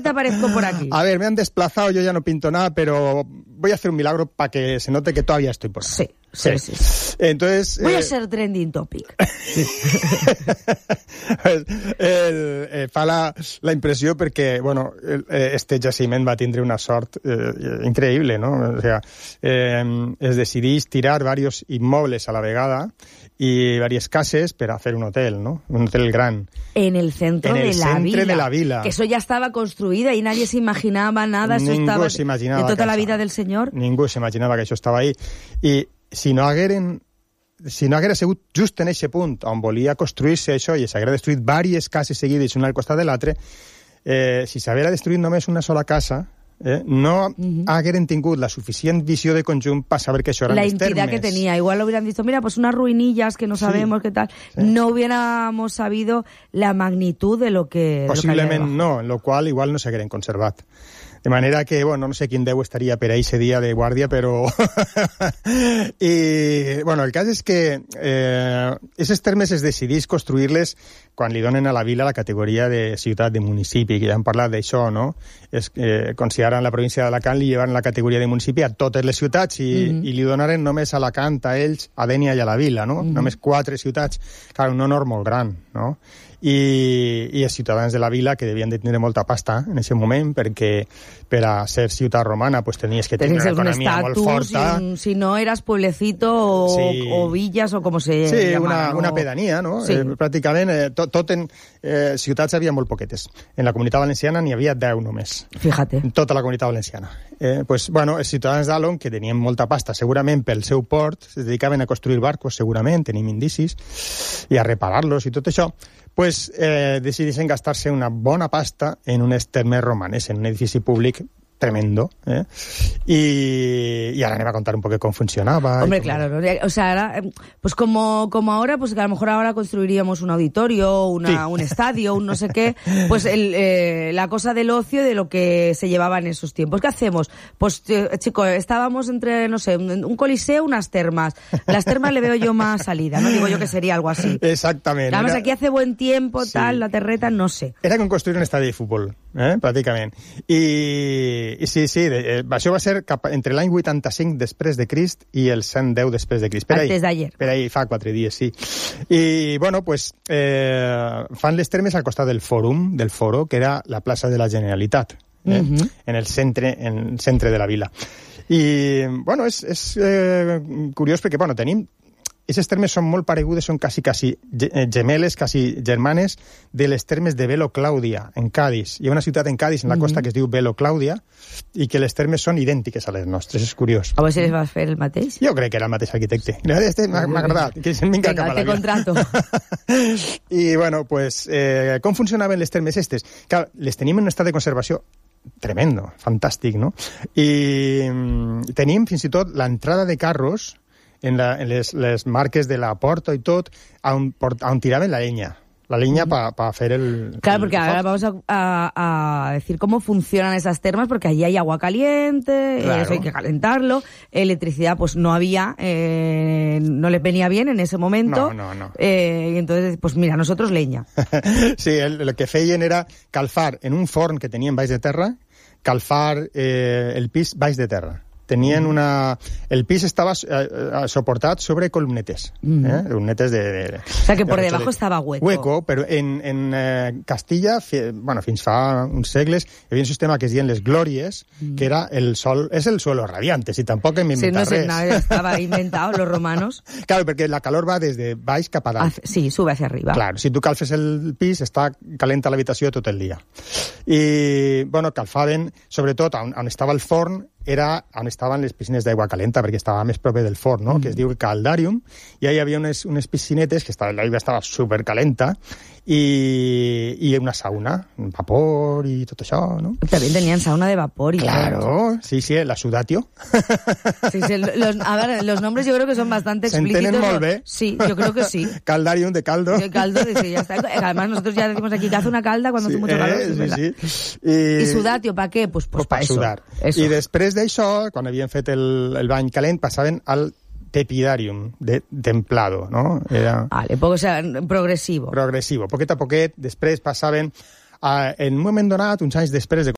te aparezco por aquí. A ver, me han desplazado, yo ya no pinto nada, pero voy a hacer un milagro para que se note que todavía estoy por ahí. Sí. Entonces, voy a ser trending topic. Fa la impressió perquè, bueno, este jaciment va tindre una sort increïble, no? O sea, es decidís tirar varios inmobles a la vegada y varias casas para hacer un hotel, ¿no? Un hotel gran. En el centro de la vila. Que eso ya estaba construido y nadie se imaginaba nada. Eso Ningú s'imaginava de tota que la això, vida del senyor. Ningú s'imaginava que això estava ahí. I si no haguera sigut just en aquest punt on volia construir-se això i s'haguera destruït diverses cases seguides una al costat de l'altre, si s'haguera destruït només una sola casa, no hagueren tingut la suficient visió de conjunt para saber que això eren la les termes. La entidad que tenía. Igual lo hubieran dicho, mira, pues unas ruinillas que no sabemos qué tal. Sí. No hubiéramos sabido la magnitud de lo que... Posiblement no, en lo qual igual no s'hagueren conservat. De manera que, bueno, no sé quin Déu estaria per ahí ese dia de guàrdia, però... I, bueno, el cas és que aquests termes es decidís construir-les quan li donen a la vila la categoria de ciutat, de municipi, que ja hem parlat d'això, no? Consideren la província d'Alacant, li llevaren la categoria de municipi a totes les ciutats i li donaren només a Alacant, a ells, a Dénia i a la vila, no? Només 4 ciutats. Clar, un honor molt gran, no? I els ciutadans de la vila, que devien de tenir molta pasta en aquest moment, perquè per a ser ciutat romana pues tenies que tenir una economia molt forta. Si no eras pueblecito o villas o com se llama. Sí, una pedania, no? Sí. Pràcticament tot en ciutats hi havia molt poquetes. En la Comunitat Valenciana n'hi havia 10 només. Fíjate. En tota la Comunitat Valenciana. Pues, bueno, els ciutadans d'Alon, que tenien molta pasta, segurament pel seu port, es dedicaven a construir barcos, segurament, tenim indicis, i a reparar-los i tot això, pues decideixen gastar-se una bona pasta en unes termes romanes, en un edifici públic tremendo, y ahora me va a contar un poco cómo funcionaba. Hombre, claro, o sea, ahora, pues como ahora, pues que a lo mejor ahora construiríamos un auditorio, un estadio, un no sé qué, pues la cosa del ocio, de lo que se llevaba en esos tiempos. ¿Qué hacemos? Pues, chicos, estábamos entre, no sé, un coliseo, unas termas. Las termas le veo yo más salida, ¿no? Digo yo que sería algo así. Exactamente. Además, aquí hace buen tiempo, tal, la terreta, no sé. Era com construir un estadi de futbol, pràcticament. I sí, això va ser entre l'any 85 després de Crist i el 110 després de Crist. Antes d'ayer. Per ahí, fa 4 dies, sí. I, bueno, pues, fan les termes al costat del foro, que era la plaça de la Generalitat, en el centre de la vila. I, bueno, és curiós perquè, bueno, tenim... Aquestes termes són molt paregudes, són quasi gemeles, quasi germanes de les termes de Velo Clàudia, en Cádiz. Hi ha una ciutat en Cádiz, en la costa, que es diu Velo Clàudia, i que les termes són idèntiques a les nostres. És curiós. A veure si les va fer el mateix? Jo crec que era el mateix arquitecte. M'ha agradat. Que se'n vinga cap a la vila. Te contrato. I, bueno, pues, com funcionaven les termes estes? Clar, les tenim en un estat de conservació tremendo, fantàstic, no? I tenim, fins i tot, l'entrada de carros en les marques de la porta y todo, on tiraven la leña. La leña para hacer el... Claro, porque ahora vamos a decir cómo funcionan esas termas, porque allí hay agua caliente, claro. Eso hay que calentarlo, electricidad pues no había, no les venía bien en ese momento. No. Y entonces, pues mira, nosotros leña. Sí, lo que feien era calfar en un forn que tenien baix de terra, calfar el pis baix de terra. Tenien el pis estaba soportat sobre columnetes, columnetes de... O sea, que por debajo estaba hueco. Hueco, però en Castilla, bueno, fins fa uns segles, hi havia un sistema que es deien les glòries, que era el sol, és el suelo radiante, si tampoc hem inventat res. Sí, no sé, estava inventado, los romanos. Claro, perquè la calor va des de baix cap a dalt. Sí, sube hacia arriba. Claro, si tu calfes el pis, està calenta l'habitació tot el dia. I, bueno, calfaven, sobretot, on estava el forn, era on estaven les piscines d'aigua calenta, perquè estava més proper del forn, no? Que es diu Caldarium, i ahí hi havia unes piscinetes que l'aigua estava supercalenta i una sauna, vapor i tot això, no? També tenien sauna de vapor. Claro, sí, la Sudatio. Sí, a ver, los nombres yo creo que son bastante explícitos. ¿Se entienden molt bé? Sí, yo creo que sí. Caldarium, de caldo. De caldo, sí, ya está. Además, nosotros ya decimos aquí que hace una calda cuando hace mucho calor. Sí. ¿Y Sudatio para qué? Pues para eso. Sudar. I després d'això, quan havien fet el bany calent, passaven al tepidarium, de templado, ¿no? Era... Vale, o sea, progresivo. Progresivo. Poquet a poquet, després passaven, en un moment donat, uns anys després de